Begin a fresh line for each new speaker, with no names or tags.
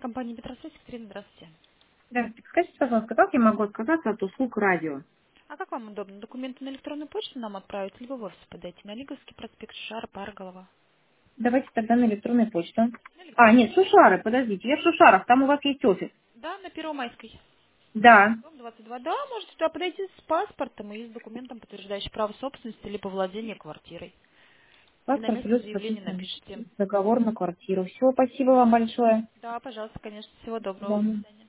Компания Петросвязь, Екатерина, здравствуйте.
Здравствуйте. Скажите, пожалуйста, как я могу отказаться от услуг радио?
А как вам удобно? Документы на электронную почту нам отправить, либо в офис подойти на Лиговский проспект Шар, Парголова.
Давайте тогда на электронную почту.
На
А,
электронную.
нет, Шушары, подождите, я в Шушарах, там у вас есть офис.
Да, на Первомайской.
Да.
Дом 22. Да, можете туда подойти с паспортом и с документом, подтверждающим право собственности, либо владение квартирой. И на
Паспорт
место
плюс
заявление
подписан
напишите.
договор на квартиру. Все, спасибо вам большое.
Да, пожалуйста, конечно. Всего
До
доброго. До
свидания.
свидания.